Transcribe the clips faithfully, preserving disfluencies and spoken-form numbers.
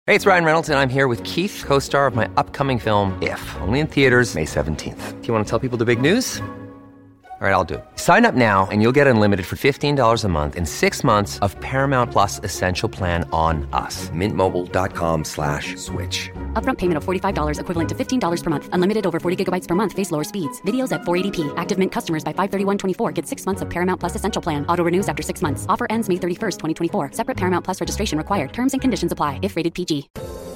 Hey, it's Ryan Reynolds, and I'm here with Keith, co-star of my upcoming film, If, only in theaters May seventeenth. Do you want to tell people the big news? All right, I'll do it. Sign up now and you'll get unlimited for fifteen dollars a month and six months of Paramount Plus Essential Plan on us. Mint Mobile dot com slash switch. Upfront payment of forty-five dollars equivalent to fifteen dollars per month. Unlimited over forty gigabytes per month. Face lower speeds. Videos at four eighty p. Active Mint customers by five thirty-one twenty-four get six months of Paramount Plus Essential Plan. Auto renews after six months. Offer ends May thirty-first, twenty twenty-four. Separate Paramount Plus registration required. Terms and conditions apply if rated P G.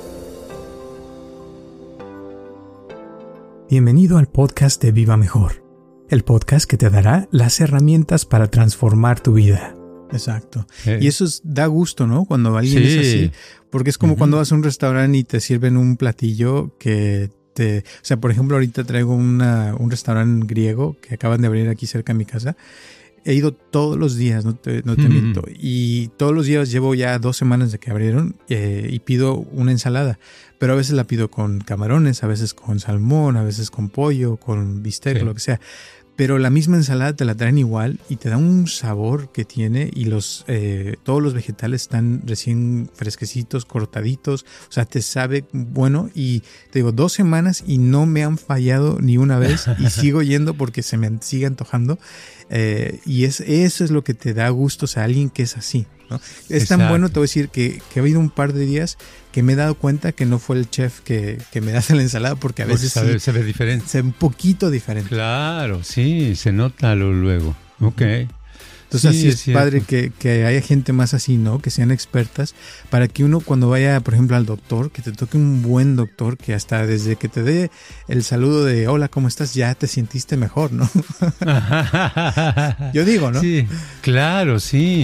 Bienvenido al podcast de Viva Mejor, el podcast que te dará las herramientas para transformar tu vida. Exacto. Eh. Y eso es, da gusto, ¿no? Cuando alguien sí. es así, porque es como uh-huh. cuando vas a un restaurante y te sirven un platillo que te... O sea, por ejemplo, ahorita traigo una, un restaurante griego que acaban de abrir aquí cerca de mi casa. He ido todos los días, no te, no te mm. miento. Y todos los días llevo ya dos semanas de que abrieron eh, y pido una ensalada. Pero a veces la pido con camarones, a veces con salmón, a veces con pollo, con bistec, sí. lo que sea. Pero la misma ensalada te la traen igual y te da un sabor que tiene y los eh, todos los vegetales están recién fresquecitos, cortaditos. O sea, te sabe bueno y te digo, dos semanas y no me han fallado ni una vez y sigo yendo porque se me sigue antojando. Eh, y es, eso es lo que te da gusto, o sea, alguien que es así, ¿no? Es Exacto. tan bueno, te voy a decir, que, que ha habido un par de días que me he dado cuenta que no fue el chef que, que me hace la ensalada, porque a porque veces sabe, sí, se ve diferente. Se ve un poquito diferente. Claro, sí, se nota luego. Ok. Entonces sí, así es, es padre que, que haya gente más así, ¿no? Que sean expertas, para que uno cuando vaya, por ejemplo, al doctor, que te toque un buen doctor, que hasta desde que te dé el saludo de hola, ¿cómo estás? Ya te sentiste mejor, ¿no? Yo digo, ¿no? Sí, claro, sí.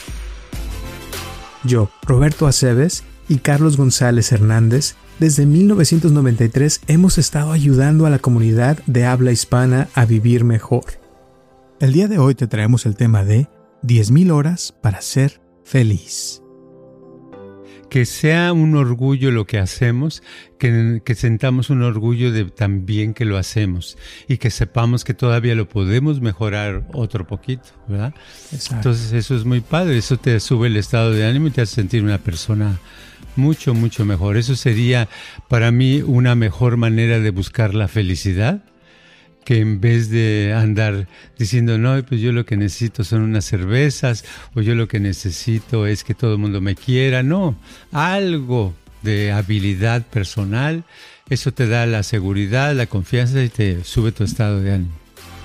Yo, Roberto Aceves y Carlos González Hernández, desde mil novecientos noventa y tres hemos estado ayudando a la comunidad de habla hispana a vivir mejor. El día de hoy te traemos el tema de diez mil horas para ser feliz. Que sea un orgullo lo que hacemos, que, que sentamos un orgullo de también que lo hacemos y que sepamos que todavía lo podemos mejorar otro poquito, ¿verdad? Exacto. Entonces eso es muy padre, eso te sube el estado de ánimo y te hace sentir una persona mucho, mucho mejor. Eso sería para mí una mejor manera de buscar la felicidad, que en vez de andar diciendo, no, pues yo lo que necesito son unas cervezas, o yo lo que necesito es que todo el mundo me quiera. No, algo de habilidad personal, eso te da la seguridad, la confianza y te sube tu estado de ánimo.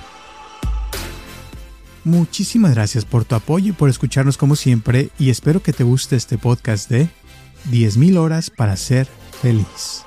Muchísimas gracias por tu apoyo y por escucharnos como siempre, y espero que te guste este podcast de diez mil horas para ser feliz.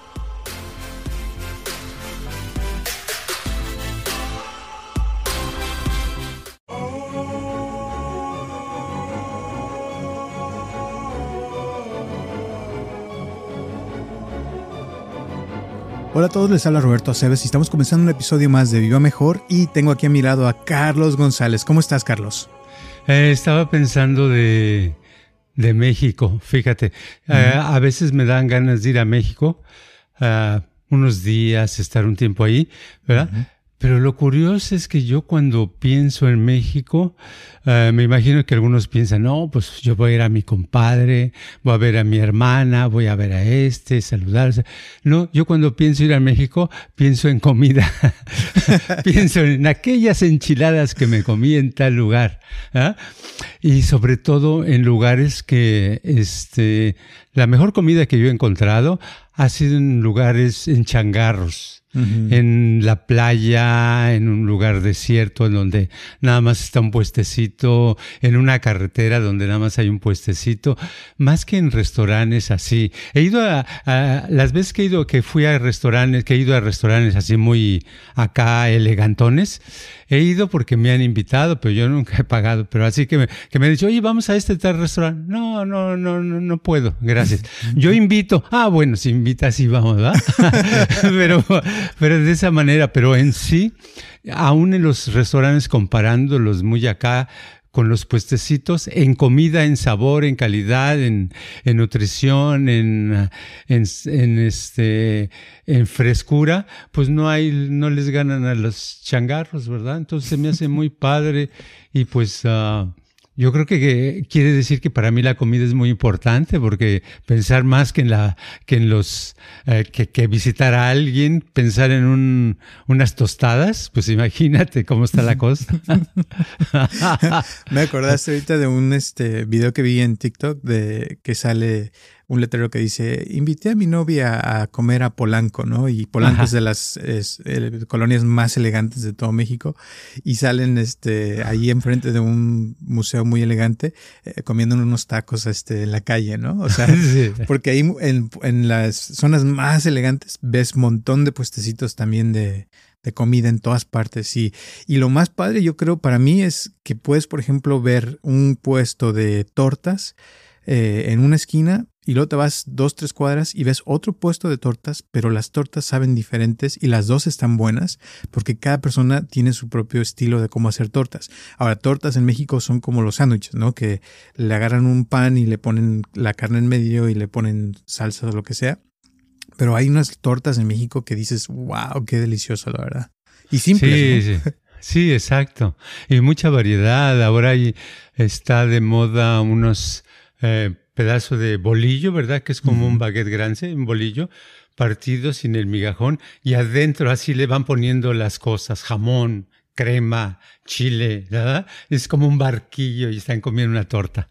Hola a todos, les habla Roberto Aceves y estamos comenzando un episodio más de Viva Mejor y tengo aquí a mi lado a Carlos González. ¿Cómo estás, Carlos? Eh, estaba pensando de, de México, fíjate. Uh-huh. Eh, a veces me dan ganas de ir a México, uh, unos días, estar un tiempo ahí, ¿verdad? Uh-huh. Pero lo curioso es que yo cuando pienso en México, uh, me imagino que algunos piensan, no, pues yo voy a ir a mi compadre, voy a ver a mi hermana, voy a ver a este, saludarse. No, yo cuando pienso ir a México, pienso en comida. Pienso en aquellas enchiladas que me comí en tal lugar. ¿eh? Y sobre todo en lugares que, este, la mejor comida que yo he encontrado ha sido en lugares, en changarros. Uh-huh. En la playa, en un lugar desierto en donde nada más está un puestecito, en una carretera donde nada más hay un puestecito, más que en restaurantes así. He ido a, a las veces que he ido, que fui a restaurantes, que he ido a restaurantes así muy acá elegantones, he ido porque me han invitado, pero yo nunca he pagado, pero así que me, que me han dicho, oye, vamos a este tal restaurante. No, no, no, no, no puedo, gracias. Yo invito. Ah, bueno, si invitas, sí vamos, ¿verdad? pero, pero de esa manera, pero en sí, aún en los restaurantes comparándolos muy acá, con los puestecitos, en comida, en sabor, en calidad, en, en nutrición, en, en, en, este, en frescura, pues no hay, no les ganan a los changarros, ¿verdad? Entonces se me hace muy padre y pues, uh, Yo creo que, que quiere decir que para mí la comida es muy importante, porque pensar más que en la que en los eh, que, que visitar a alguien, pensar en un, unas tostadas, pues imagínate cómo está la cosa. Me acordaste ahorita de un este video que vi en TikTok de que sale un letrero que dice: invité a mi novia a comer a Polanco, ¿no? Y Polanco Ajá. es de las es, eh, colonias más elegantes de todo México, y salen este ahí enfrente de un museo muy elegante eh, comiendo unos tacos este en la calle, ¿no? O sea, sí. porque ahí en, en las zonas más elegantes ves un montón de puestecitos también de de comida en todas partes. Y, y lo más padre, yo creo, para mí es que puedes, por ejemplo, ver un puesto de tortas eh, en una esquina, y luego te vas dos, tres cuadras y ves otro puesto de tortas, pero las tortas saben diferentes y las dos están buenas porque cada persona tiene su propio estilo de cómo hacer tortas. Ahora, tortas en México son como los sándwiches, ¿no? Que le agarran un pan y le ponen la carne en medio y le ponen salsa o lo que sea. Pero hay unas tortas en México que dices, wow, qué delicioso, la verdad. Y simples, sí, ¿no? sí. Sí, exacto. Y mucha variedad. Ahora hay, está de moda unos eh, pedazos de bolillo, ¿verdad? Que es como uh-huh. un baguette grande, un bolillo, partido sin el migajón. Y adentro así le van poniendo las cosas, jamón, crema, chile, ¿verdad? Es como un barquillo y están comiendo una torta.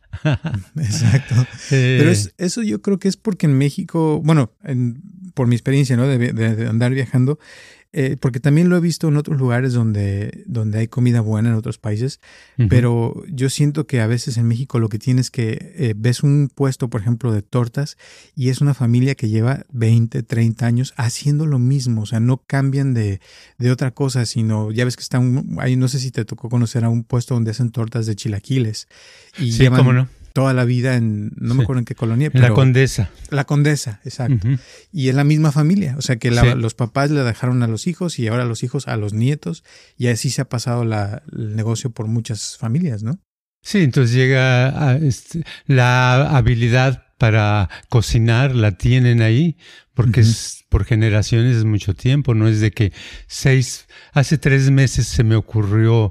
Exacto. Eh, Pero es, eso yo creo que es porque en México, bueno, en, por mi experiencia, ¿no? De, de, de andar viajando, eh, porque también lo he visto en otros lugares donde, donde hay comida buena en otros países, uh-huh. pero yo siento que a veces en México lo que tienes que, eh, ves un puesto, por ejemplo, de tortas y es una familia que lleva veinte, treinta años haciendo lo mismo, o sea, no cambian de, de otra cosa, sino, ya ves que está un, ahí no sé si te tocó conocer a un puesto donde hacen tortas de chilaquiles. Y sí, cómo no. Toda la vida en, no sí. me acuerdo en qué colonia, pero... La Condesa. La Condesa, exacto. Uh-huh. Y es la misma familia, o sea que la, sí. los papás le dejaron a los hijos y ahora los hijos a los nietos, y así se ha pasado la, el negocio por muchas familias, ¿no? Sí, entonces llega a, este, la habilidad para cocinar, la tienen ahí, porque uh-huh. es por generaciones, es mucho tiempo, no es de que seis, hace tres meses se me ocurrió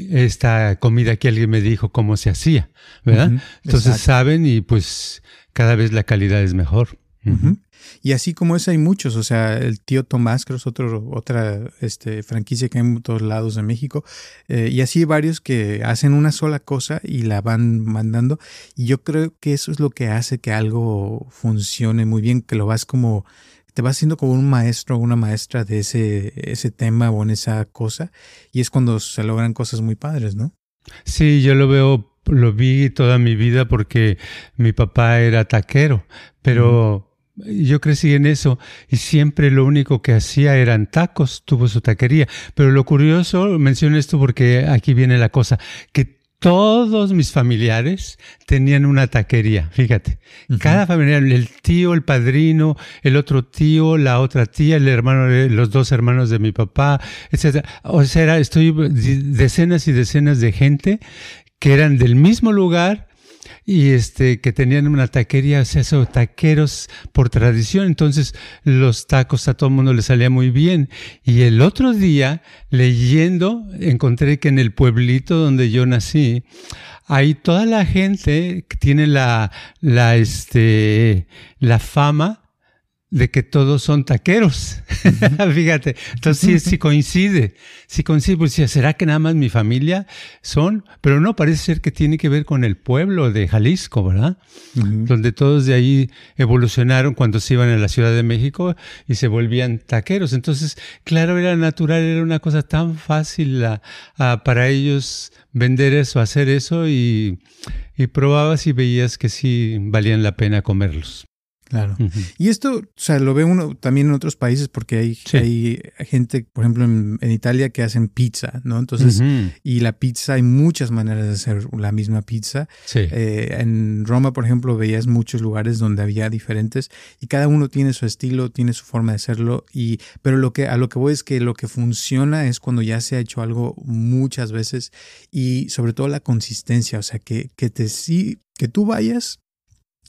esta comida que alguien me dijo cómo se hacía, ¿verdad? Uh-huh. Entonces Exacto. saben y pues cada vez la calidad es mejor. Uh-huh. Uh-huh. Y así como ese hay muchos, o sea, el Tío Tomás, creo es otro, otra este, franquicia que hay en todos lados de México, eh, y así varios que hacen una sola cosa y la van mandando, y yo creo que eso es lo que hace que algo funcione muy bien, que lo vas como, te vas haciendo como un maestro o una maestra de ese, ese tema o en esa cosa, y es cuando se logran cosas muy padres, ¿no? Sí, yo lo veo, lo vi toda mi vida porque mi papá era taquero, pero... Mm. Yo crecí en eso y siempre lo único que hacía eran tacos, tuvo su taquería. Pero lo curioso, menciono esto porque aquí viene la cosa, que todos mis familiares tenían una taquería, fíjate. Uh-huh. Cada familiar, el tío, el padrino, el otro tío, la otra tía, el hermano, los dos hermanos de mi papá, etcétera. O sea, era, estoy decenas y decenas de gente que eran del mismo lugar, y este que tenían una taquería, o sea, son taqueros por tradición, entonces los tacos a todo el mundo les salía muy bien. Y el otro día, leyendo, encontré que en el pueblito donde yo nací, hay toda la gente que tiene la, la, este, la fama de que todos son taqueros. Uh-huh. Fíjate, entonces sí, sí coincide, sí coincide, pues ¿será que nada más mi familia son? Pero no, parece ser que tiene que ver con el pueblo de Jalisco, ¿verdad? Uh-huh. Donde todos de ahí evolucionaron cuando se iban a la Ciudad de México y se volvían taqueros. Entonces, claro, era natural, era una cosa tan fácil a, a, para ellos vender eso, hacer eso, y, y probabas y veías que sí valían la pena comerlos. Claro. Uh-huh. Y esto, o sea, lo ve uno también en otros países porque hay, sí. hay gente, por ejemplo, en, en Italia que hacen pizza, ¿no? Entonces, uh-huh. y la pizza, hay muchas maneras de hacer la misma pizza. Sí. Eh, en Roma, por ejemplo, veías muchos lugares donde había diferentes y cada uno tiene su estilo, tiene su forma de hacerlo. Y, pero lo que, a lo que voy es que lo que funciona es cuando ya se ha hecho algo muchas veces y sobre todo la consistencia, o sea, que, que te sí, que tú vayas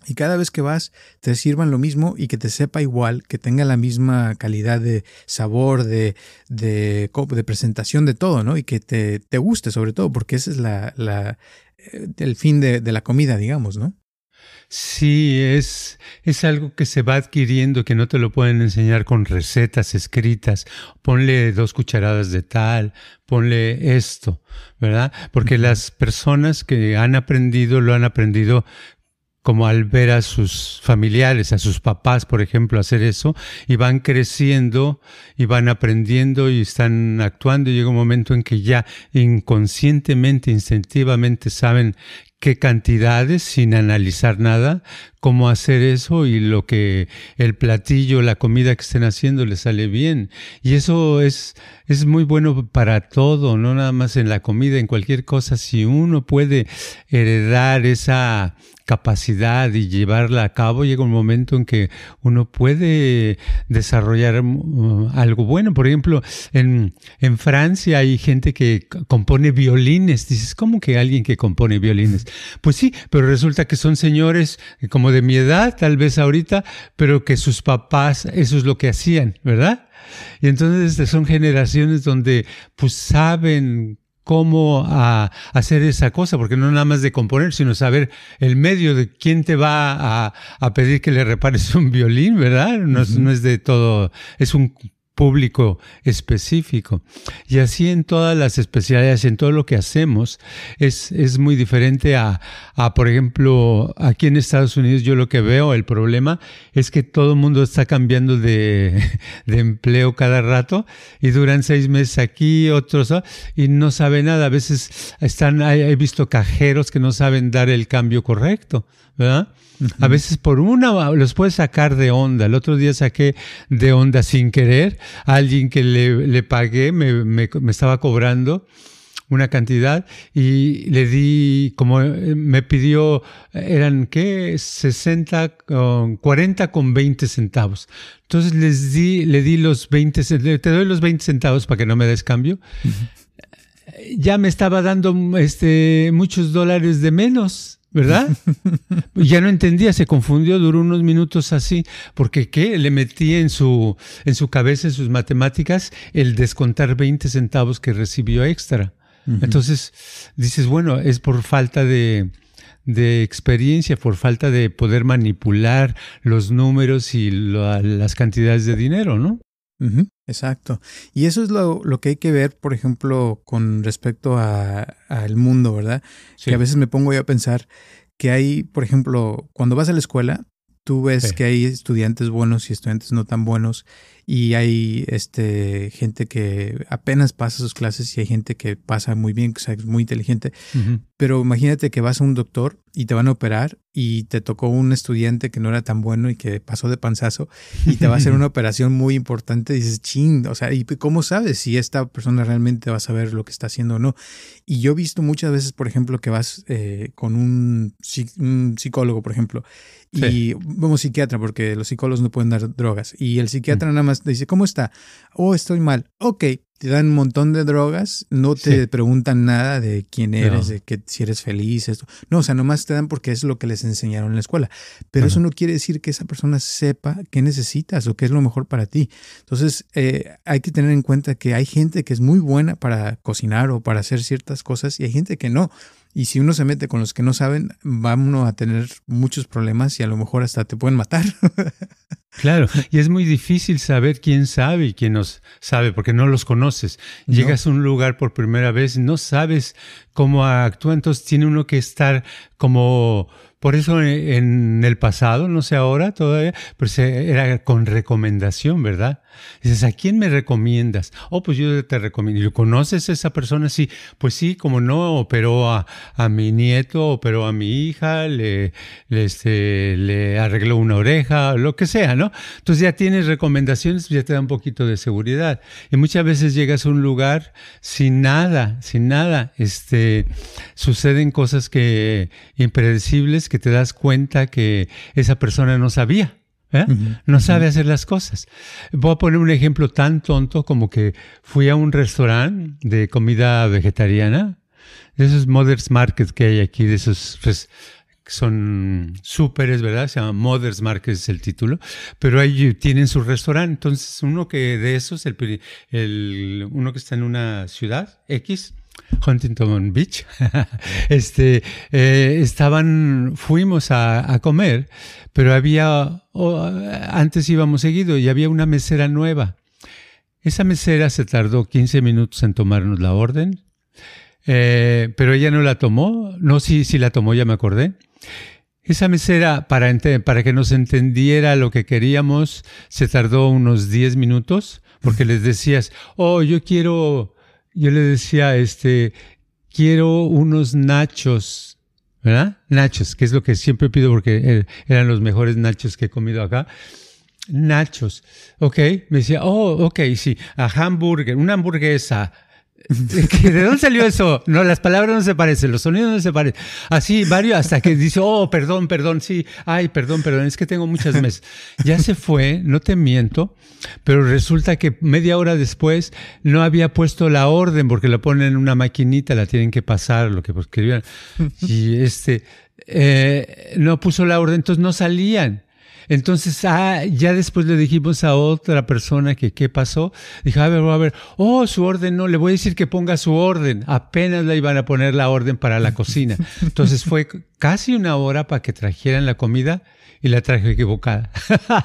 Y cada vez que vas, te sirvan lo mismo y que te sepa igual, que tenga la misma calidad de sabor, de, de, de presentación, de todo, ¿no? Y que te, te guste sobre todo, porque ese es la, la, el fin de, de la comida, digamos, ¿no? Sí, es, es algo que se va adquiriendo, que no te lo pueden enseñar con recetas escritas. Ponle dos cucharadas de tal, ponle esto, ¿verdad? Porque uh-huh. las personas que han aprendido, lo han aprendido como al ver a sus familiares, a sus papás, por ejemplo, hacer eso, y van creciendo, y van aprendiendo, y están actuando, y llega un momento en que ya inconscientemente, instintivamente saben qué cantidades, sin analizar nada, cómo hacer eso, y lo que el platillo, la comida que estén haciendo les sale bien. Y eso es, es muy bueno para todo, no nada más en la comida, en cualquier cosa. Si uno puede heredar esa capacidad y llevarla a cabo, llega un momento en que uno puede desarrollar uh, algo bueno. Por ejemplo, en, en Francia hay gente que compone violines. Dices, ¿cómo que alguien que compone violines? Pues sí, pero resulta que son señores como de mi edad, tal vez ahorita, pero que sus papás, eso es lo que hacían, ¿verdad? Y entonces son generaciones donde pues saben cómo a hacer esa cosa, porque no nada más de componer, sino saber el medio de quién te va a, a pedir que le repares un violín, ¿verdad? No, uh-huh. es, no es de todo, es un público específico. Y así en todas las especialidades, en todo lo que hacemos, es, es muy diferente a, a, por ejemplo, aquí en Estados Unidos yo lo que veo, el problema es que todo el mundo está cambiando de, de empleo cada rato y duran seis meses aquí, otros, y no saben nada. A veces están, he visto cajeros que no saben dar el cambio correcto, ¿verdad? A veces por una los puedes sacar de onda. El otro día saqué de onda sin querer a alguien que le, le pagué, me, me, me estaba cobrando una cantidad y le di, como me pidió, eran ¿qué? sesenta, cuarenta con veinte centavos. Entonces les di, le di los veinte, te doy los veinte centavos para que no me des cambio. Uh-huh. Ya me estaba dando este, muchos dólares de menos, ¿verdad? Ya no entendía, se confundió, duró unos minutos así, porque ¿qué? Le metí en su, en su cabeza, en sus matemáticas, el descontar veinte centavos que recibió extra. Uh-huh. Entonces dices, bueno, es por falta de, de experiencia, por falta de poder manipular los números y lo, las cantidades de dinero, ¿no? Uh-huh, exacto. Y eso es lo, lo que hay que ver, por ejemplo, con respecto al mundo, ¿verdad? Sí. Que a veces me pongo yo a pensar que hay, por ejemplo, cuando vas a la escuela, tú ves sí. que hay estudiantes buenos y estudiantes no tan buenos, y hay este gente que apenas pasa sus clases y hay gente que pasa muy bien, que es muy inteligente. Uh-huh. Pero imagínate que vas a un doctor y te van a operar y te tocó un estudiante que no era tan bueno y que pasó de panzazo y te va a hacer una operación muy importante. Y dices, ching, o sea, ¿y cómo sabes si esta persona realmente va a saber lo que está haciendo o no? Y yo he visto muchas veces, por ejemplo, que vas eh, con un, un psicólogo, por ejemplo, y sí. vamos, psiquiatra, porque los psicólogos no pueden dar drogas. Y el psiquiatra mm. nada más te dice, ¿cómo está? Oh, estoy mal. Ok, te dan un montón de drogas, no te sí. preguntan nada de quién eres, no. de que si eres feliz, esto. No, o sea, nomás te dan porque es lo que les enseñaron en la escuela. Pero uh-huh. eso no quiere decir que esa persona sepa qué necesitas o qué es lo mejor para ti. Entonces, eh, hay que tener en cuenta que hay gente que es muy buena para cocinar o para hacer ciertas cosas y hay gente que no. Y si uno se mete con los que no saben, vamos a tener muchos problemas y a lo mejor hasta te pueden matar. Claro, y es muy difícil saber quién sabe y quién no sabe, porque no los conoces. No. Llegas a un lugar por primera vez, no sabes cómo actúa, entonces tiene uno que estar como... Por eso en el pasado, no sé ahora todavía, pero era con recomendación, ¿verdad? Dices, ¿a quién me recomiendas? Oh, pues yo te recomiendo. ¿Conoces a esa persona? Sí, pues sí, como no, operó a, a mi nieto, operó a mi hija, le, le, este, le arregló una oreja, lo que sea, ¿no? Entonces ya tienes recomendaciones, ya te da un poquito de seguridad. Y muchas veces llegas a un lugar sin nada, sin nada. Este, suceden cosas que impredecibles, que te das cuenta que esa persona no sabía, ¿eh? Uh-huh, no sabe uh-huh. hacer las cosas. Voy a poner un ejemplo tan tonto como que fui a un restaurante de comida vegetariana, de esos Mother's Market que hay aquí, de esos res- son súperes, ¿verdad? Se llama Mother's Market es el título, pero ahí tienen su restaurante. Entonces, uno que de esos, el, el uno que está en una ciudad X, Huntington Beach, este, eh, estaban, fuimos a, a comer, pero había, oh, antes íbamos seguido y había una mesera nueva. Esa mesera se tardó quince minutos en tomarnos la orden, eh, pero ella no la tomó, no, sí, sí la tomó, ya me acordé. Esa mesera, para, ent- para que nos entendiera lo que queríamos, se tardó unos diez minutos, porque les decías, oh, yo quiero... Yo le decía, este, quiero unos nachos, ¿verdad? Nachos, que es lo que siempre pido porque eran los mejores nachos que he comido acá. Nachos. Ok, me decía, oh, ok, sí, a hamburger, una hamburguesa. ¿De dónde salió eso? No, las palabras no se parecen, los sonidos no se parecen. Así, varios, hasta que dice, oh, perdón, perdón, sí, ay, perdón, perdón, es que tengo muchas mesas. Ya se fue, no te miento, pero resulta que media hora después no había puesto la orden porque la ponen en una maquinita, la tienen que pasar, lo que escribieron. Y este, eh, no puso la orden, entonces no salían. Entonces, ah, ya después le dijimos a otra persona que qué pasó. Dijo, a ver, a ver, oh, su orden no, le voy a decir que ponga su orden. Apenas le iban a poner la orden para la cocina. Entonces fue casi una hora para que trajeran la comida y la traje equivocada.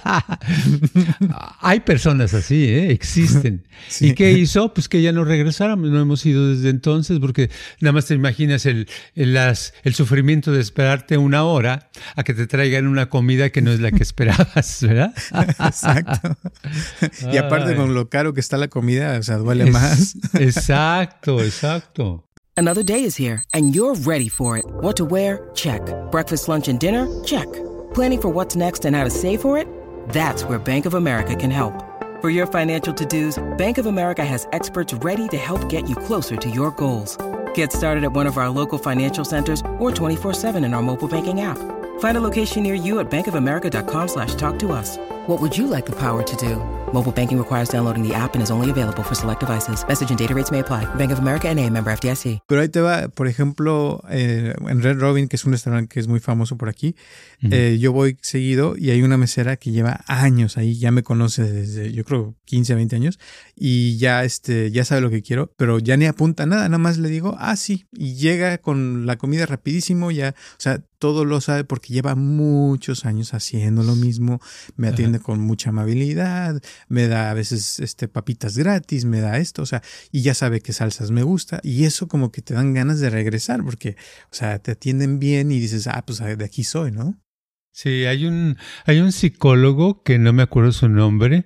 Hay personas así, ¿eh? Existen. Sí. ¿Y qué hizo? Pues que ya no regresáramos, no hemos ido desde entonces, porque nada más te imaginas el, el, las, el sufrimiento de esperarte una hora a que te traigan una comida que no es la que esperabas, ¿verdad? Exacto. Y aparte con lo caro que está la comida, o sea, duele es, más. Exacto, exacto. Another day is here and you're ready for it. What to wear? Check. Breakfast, lunch, and dinner? Check. Planning for what's next and how to save for it? That's where Bank of America can help. For your financial to-dos, Bank of America has experts ready to help get you closer to your goals. Get started at one of our local financial centers or twenty-four seven in our mobile banking app. Find a location near you at bankofamerica.com slash talk to us. What would you like the power to do? Mobile banking requires downloading the app and is only available for select devices. Message and data rates may apply. Bank of America N A, member F D I C. Pero ahí te va, por ejemplo, eh, en Red Robin, que es un restaurante que es muy famoso por aquí, uh-huh. eh, yo voy seguido y hay una mesera que lleva años ahí, ya me conoce desde, yo creo, quince, veinte años, y ya, este, ya sabe lo que quiero, pero ya ni apunta nada, nada más le digo, ah, sí, y llega con la comida rapidísimo, ya, o sea, todo lo sabe porque lleva muchos años haciendo lo mismo, me atiende uh-huh. con mucha amabilidad, me da a veces este, papitas gratis, me da esto, o sea, y ya sabe qué salsas me gusta, y eso como que te dan ganas de regresar, porque, o sea, te atienden bien y dices, ah, pues de aquí soy, ¿no? Sí, hay un, hay un psicólogo que no me acuerdo su nombre,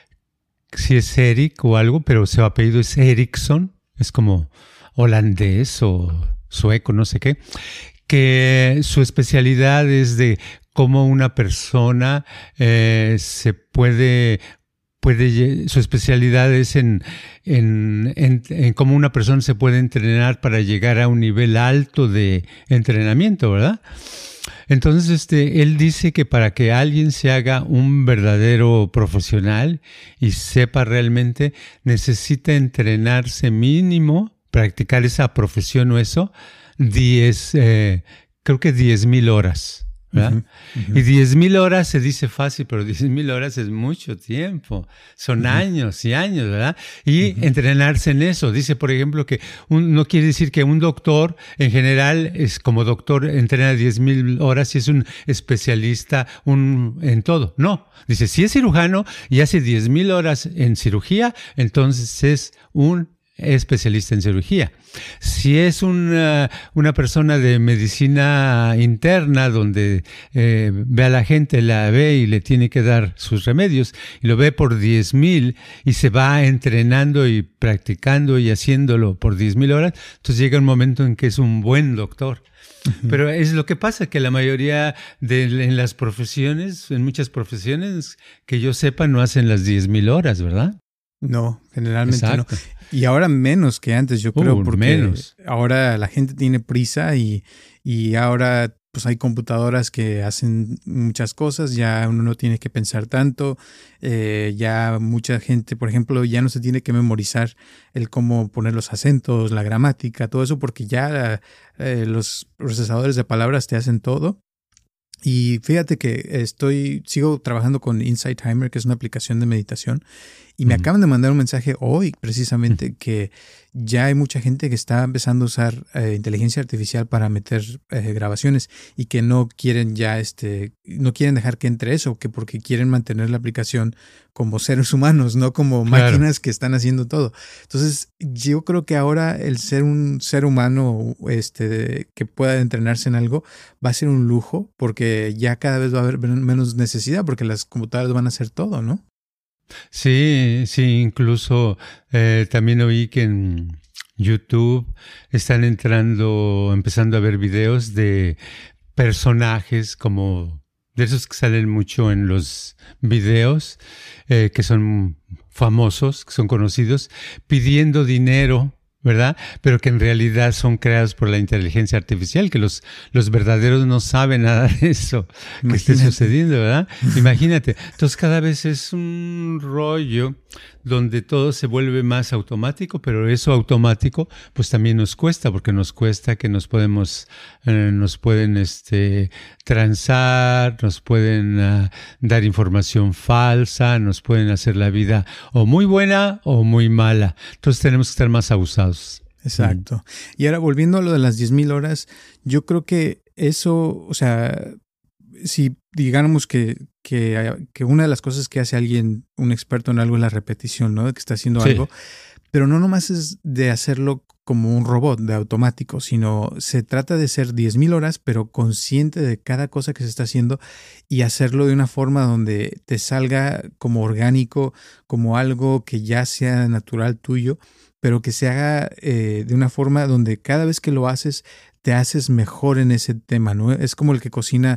si es Eric o algo, pero su apellido es Erickson, es como holandés o sueco, no sé qué, que su especialidad es de cómo una persona eh, se puede, puede, su especialidad es en, en, en, en cómo una persona se puede entrenar para llegar a un nivel alto de entrenamiento, ¿verdad? Entonces, este, él dice que para que alguien se haga un verdadero profesional y sepa realmente, necesita entrenarse mínimo, practicar esa profesión o eso, diez, eh, creo que diez mil horas, ¿verdad? Uh-huh, uh-huh. Y diez mil horas se dice fácil, pero diez mil horas es mucho tiempo, son uh-huh. años y años, ¿verdad? Y uh-huh. entrenarse en eso. Dice, por ejemplo, que un, no quiere decir que un doctor, en general, es como doctor, entrena diez mil horas y es un especialista un, en todo. No, dice, si es cirujano y hace diez mil horas en cirugía, entonces es un especialista en cirugía. Si es una, una persona de medicina interna donde eh, ve a la gente, la ve y le tiene que dar sus remedios y lo ve por diez mil y se va entrenando y practicando y haciéndolo por diez mil horas, entonces llega un momento en que es un buen doctor. Uh-huh. Pero es lo que pasa, que la mayoría de en las profesiones, en muchas profesiones, que yo sepa, no hacen las diez mil horas, ¿verdad? No, generalmente Exacto. no. Y ahora menos que antes, yo creo, uh, porque menos. Ahora la gente tiene prisa y, y ahora pues hay computadoras que hacen muchas cosas, ya uno no tiene que pensar tanto, eh, ya mucha gente, por ejemplo, ya no se tiene que memorizar el cómo poner los acentos, la gramática, todo eso, porque ya eh, los procesadores de palabras te hacen todo. Y fíjate que estoy, sigo trabajando con Insight Timer, que es una aplicación de meditación, y me uh-huh. acaban de mandar un mensaje hoy precisamente uh-huh. que ya hay mucha gente que está empezando a usar eh, inteligencia artificial para meter eh, grabaciones y que no quieren ya, este, no quieren dejar que entre eso, que porque quieren mantener la aplicación como seres humanos, no como claro. máquinas que están haciendo todo. Entonces, yo creo que ahora el ser un ser humano este, que pueda entrenarse en algo va a ser un lujo, porque ya cada vez va a haber menos necesidad, porque las computadoras van a hacer todo, ¿no? Sí, sí, incluso eh, también oí que en YouTube están entrando, empezando a ver videos de personajes como de esos que salen mucho en los videos, eh, que son famosos, que son conocidos, pidiendo dinero, ¿verdad? Pero que en realidad son creados por la inteligencia artificial, que los, los verdaderos no saben nada de eso que Imagínate. esté sucediendo, ¿verdad? Imagínate. Entonces cada vez es un rollo donde todo se vuelve más automático, pero eso automático pues también nos cuesta, porque nos cuesta que nos podemos, eh, nos pueden este, transar, nos pueden uh, dar información falsa, nos pueden hacer la vida o muy buena o muy mala. Entonces tenemos que estar más abusados. Exacto. Mm. Y ahora volviendo a lo de las diez mil horas, yo creo que eso, o sea, si digamos que, que, que una de las cosas que hace alguien, un experto en algo, es la repetición, ¿no? De que está haciendo sí. algo, pero no nomás es de hacerlo como un robot, de automático, sino se trata de ser diez mil horas, pero consciente de cada cosa que se está haciendo y hacerlo de una forma donde te salga como orgánico, como algo que ya sea natural tuyo, pero que se haga eh, de una forma donde cada vez que lo haces te haces mejor en ese tema, ¿no? Es como el que cocina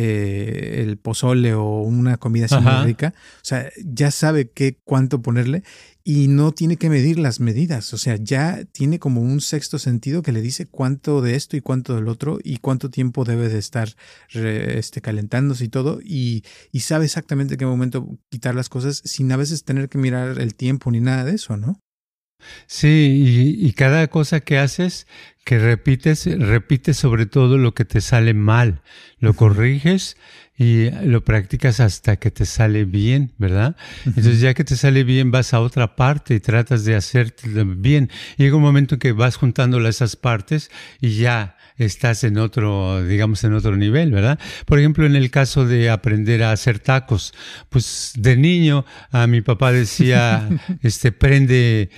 eh, el pozole o una comida así muy rica. O sea, ya sabe qué, cuánto ponerle y no tiene que medir las medidas. O sea, ya tiene como un sexto sentido que le dice cuánto de esto y cuánto del otro y cuánto tiempo debe de estar re, este, calentándose y todo. Y, y sabe exactamente en qué momento quitar las cosas sin a veces tener que mirar el tiempo ni nada de eso, ¿no? Sí, y, y cada cosa que haces, que repites, repites sobre todo lo que te sale mal, lo corriges y lo practicas hasta que te sale bien, ¿verdad? Entonces ya que te sale bien vas a otra parte y tratas de hacerte bien. Y llega un momento en que vas juntando esas partes y ya estás en otro, digamos, en otro nivel, ¿verdad? Por ejemplo, en el caso de aprender a hacer tacos, pues de niño a mi papá decía, este, prende...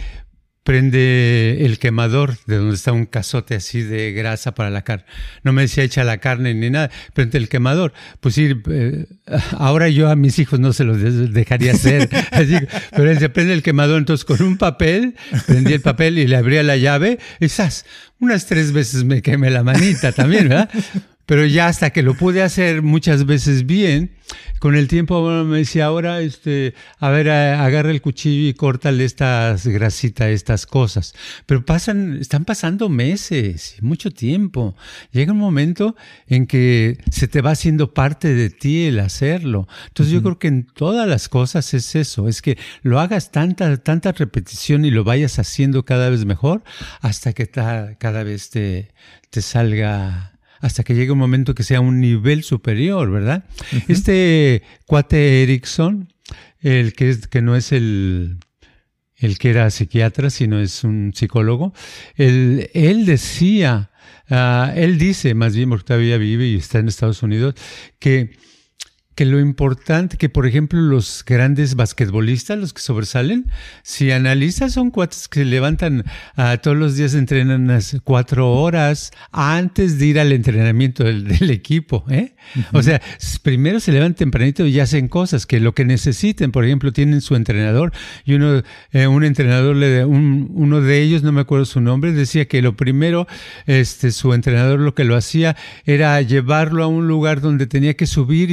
prende el quemador de donde está un cazote así de grasa para la carne. No me decía echa la carne ni nada, prende el quemador. Pues sí, eh, ahora yo a mis hijos no se los dejaría hacer. Así, pero él se prende el quemador, entonces con un papel, prendí el papel y le abría la llave, y ¡zas! Unas tres veces me quemé la manita también, ¿verdad? Pero ya hasta que lo pude hacer muchas veces bien, con el tiempo bueno, me decía, ahora, este, a ver, a, agarra el cuchillo y córtale estas grasitas, estas cosas. Pero pasan, están pasando meses, mucho tiempo. Llega un momento en que se te va haciendo parte de ti el hacerlo. Entonces uh-huh. yo creo que en todas las cosas es eso, es que lo hagas tanta, tanta repetición y lo vayas haciendo cada vez mejor hasta que ta, cada vez te, te salga... hasta que llegue un momento que sea un nivel superior, ¿verdad? Uh-huh. Este cuate Erickson, el que, es, que no es el, el que era psiquiatra, sino es un psicólogo, él, él decía, uh, él dice, más bien porque todavía vive y está en Estados Unidos, que... que lo importante, que por ejemplo los grandes basquetbolistas, los que sobresalen, si analizas son cuates que se levantan uh, todos los días, entrenan unas cuatro horas antes de ir al entrenamiento del, del equipo, ¿eh? Uh-huh. O sea, primero se levantan tempranito y hacen cosas que lo que necesiten. Por ejemplo, tienen su entrenador y uno, eh, un entrenador, le, un, uno de ellos, no me acuerdo su nombre, decía que lo primero, este, su entrenador lo que lo hacía era llevarlo a un lugar donde tenía que subir y bajar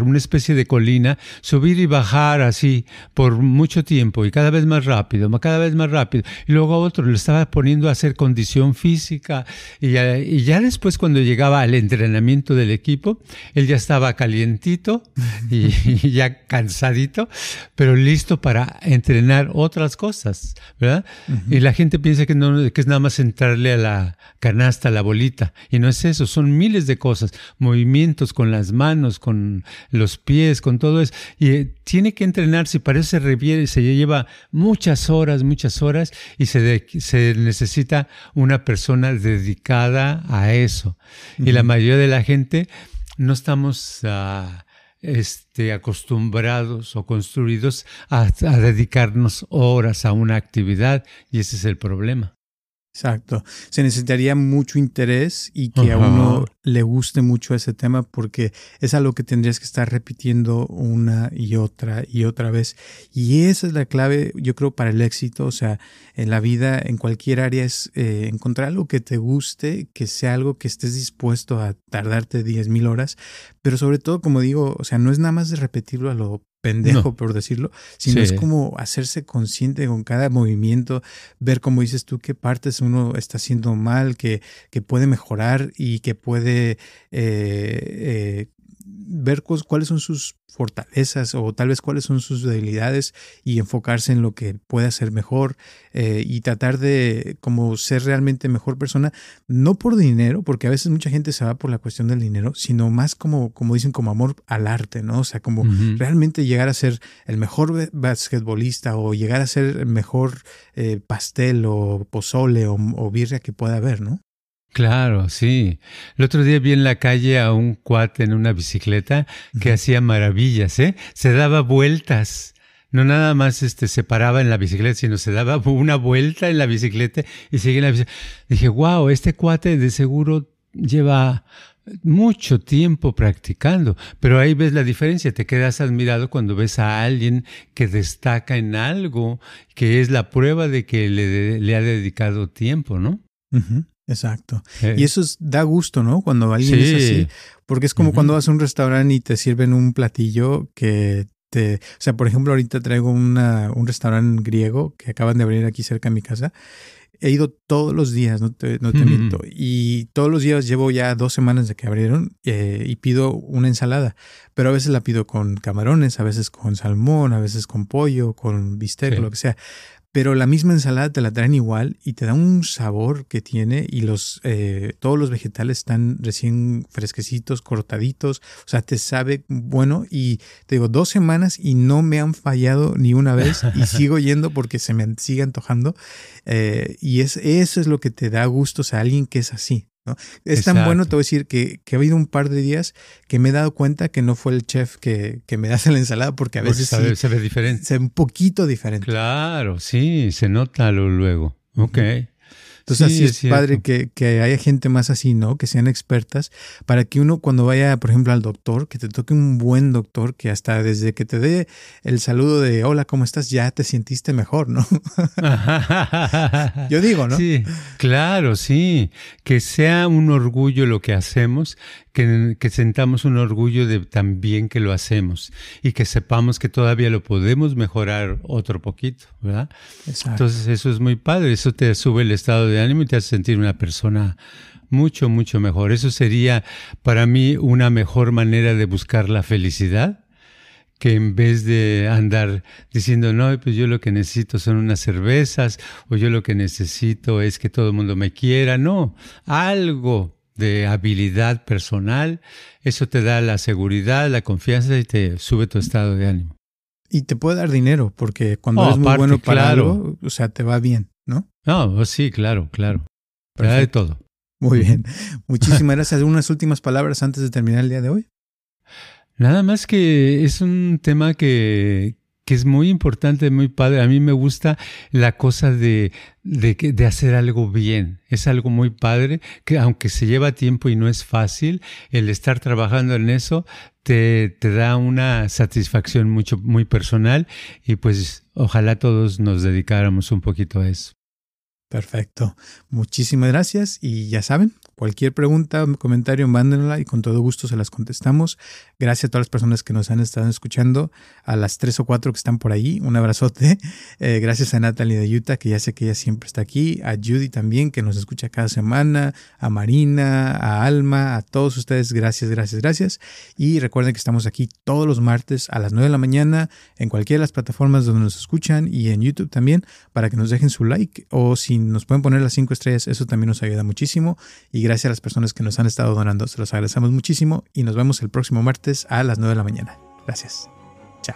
una especie de colina, subir y bajar así por mucho tiempo y cada vez más rápido, cada vez más rápido. Y luego a otro le estaba poniendo a hacer condición física y ya, y ya después cuando llegaba al entrenamiento del equipo, él ya estaba calientito y, y ya cansadito, pero listo para entrenar otras cosas, ¿verdad? Uh-huh. Y la gente piensa que, no, que es nada más entrarle a la canasta, a la bolita, y no es eso, son miles de cosas, movimientos con las manos, con los pies, con todo eso, y eh, tiene que entrenarse, y para eso se reviere, se lleva muchas horas, muchas horas, y se, de, se necesita una persona dedicada a eso. Uh-huh. Y la mayoría de la gente no estamos uh, este, acostumbrados o construidos a, a dedicarnos horas a una actividad, y ese es el problema. Exacto. Se necesitaría mucho interés y que uh-huh. a uno le guste mucho ese tema, porque es algo que tendrías que estar repitiendo una y otra y otra vez. Y esa es la clave, yo creo, para el éxito. O sea, en la vida, en cualquier área, es eh, encontrar algo que te guste, que sea algo que estés dispuesto a tardarte diez mil horas. Pero sobre todo, como digo, o sea, no es nada más de repetirlo a lo pendejo, no. por decirlo, sino sí. es como hacerse consciente con cada movimiento, ver, como dices tú, qué partes uno está haciendo mal, que, que puede mejorar y que puede eh, eh, ver cuáles son sus fortalezas o tal vez cuáles son sus debilidades y enfocarse en lo que puede hacer mejor eh, y tratar de como ser realmente mejor persona, no por dinero, porque a veces mucha gente se va por la cuestión del dinero, sino más como, como dicen, como amor al arte, ¿no? O sea, como uh-huh. realmente llegar a ser el mejor basquetbolista o llegar a ser el mejor eh, pastel o pozole o, o birria que pueda haber, ¿no? Claro, sí. El otro día vi en la calle a un cuate en una bicicleta que uh-huh. hacía maravillas, ¿eh? Se daba vueltas. No nada más este, se paraba en la bicicleta, sino se daba una vuelta en la bicicleta y seguía en la bicicleta. Dije, wow, este cuate de seguro lleva mucho tiempo practicando, pero ahí ves la diferencia, te quedas admirado cuando ves a alguien que destaca en algo, que es la prueba de que le, le ha dedicado tiempo, ¿no? Uh-huh. Exacto. Eh. Y eso es, da gusto, ¿no? Cuando alguien sí. es así, porque es como uh-huh. cuando vas a un restaurante y te sirven un platillo que te... O sea, por ejemplo, ahorita traigo una, un restaurante griego que acaban de abrir aquí cerca de mi casa. He ido todos los días, no te, no te uh-huh. miento, y todos los días llevo ya dos semanas de que abrieron eh, y pido una ensalada, pero a veces la pido con camarones, a veces con salmón, a veces con pollo, con bistec, sí. lo que sea. Pero la misma ensalada te la traen igual y te da un sabor que tiene y los eh, todos los vegetales están recién fresquecitos, cortaditos. O sea, te sabe bueno y te digo, dos semanas y no me han fallado ni una vez y sigo yendo porque se me sigue antojando. Eh, y es, eso es lo que te da gusto, o sea, alguien que es así, ¿no? Es Exacto. tan bueno, te voy a decir, que, que ha habido un par de días que me he dado cuenta que no fue el chef que, que me hace la ensalada, porque a veces porque sí, se ve diferente. Se ve un poquito diferente. Claro, sí, se nota luego. Ok. Entonces sí, así es, es padre que, que haya gente más así, ¿no? Que sean expertas, para que uno cuando vaya, por ejemplo, al doctor, que te toque un buen doctor, que hasta desde que te dé el saludo de hola, ¿cómo estás? Ya te sentiste mejor, ¿no? Yo digo, ¿no? Sí, claro, sí. Que sea un orgullo lo que hacemos, que, que sentamos un orgullo de también que lo hacemos y que sepamos que todavía lo podemos mejorar otro poquito, ¿verdad? Exacto. Entonces eso es muy padre, eso te sube el estado de ánimo y te hace sentir una persona mucho, mucho mejor. Eso sería para mí una mejor manera de buscar la felicidad, que en vez de andar diciendo, no, pues yo lo que necesito son unas cervezas, o yo lo que necesito es que todo el mundo me quiera. No, algo de habilidad personal, eso te da la seguridad, la confianza y te sube tu estado de ánimo. Y te puede dar dinero, porque cuando oh, eres muy aparte, bueno para claro. algo, o sea, te va bien, ¿no? No, sí, claro, claro. Te da de todo. Muy bien. Muchísimas gracias. ¿Unas últimas palabras antes de terminar el día de hoy? Nada más que es un tema que, que es muy importante, muy padre. A mí me gusta la cosa de, de, de hacer algo bien. Es algo muy padre, que aunque se lleva tiempo y no es fácil, el estar trabajando en eso te, te da una satisfacción mucho, muy personal y pues ojalá todos nos dedicáramos un poquito a eso. Perfecto. Muchísimas gracias y ya saben, cualquier pregunta, comentario, mándenla y con todo gusto se las contestamos. Gracias a todas las personas que nos han estado escuchando, a las tres o cuatro que están por ahí, un abrazote. Eh, gracias a Natalie de Utah, que ya sé que ella siempre está aquí, a Judy también, que nos escucha cada semana, a Marina, a Alma, a todos ustedes, gracias, gracias, gracias. Y recuerden que estamos aquí todos los martes a las nueve de la mañana en cualquiera de las plataformas donde nos escuchan y en YouTube también, para que nos dejen su like, o si nos pueden poner las cinco estrellas, eso también nos ayuda muchísimo. Y gracias a las personas que nos han estado donando, se los agradecemos muchísimo y nos vemos el próximo martes a las nueve de la mañana. Gracias. Chao.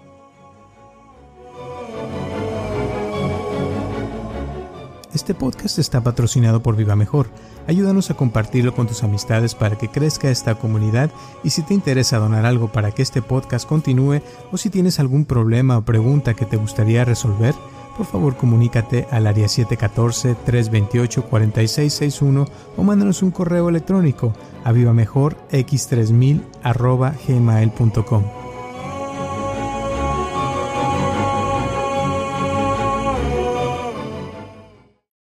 Este podcast está patrocinado por Viva Mejor. Ayúdanos a compartirlo con tus amistades para que crezca esta comunidad, y si te interesa donar algo para que este podcast continúe, o si tienes algún problema o pregunta que te gustaría resolver, por favor comunícate al área siete uno cuatro, tres dos ocho, cuatro seis seis uno o mándanos un correo electrónico a vivamejorx tres mil arroba gmail punto com.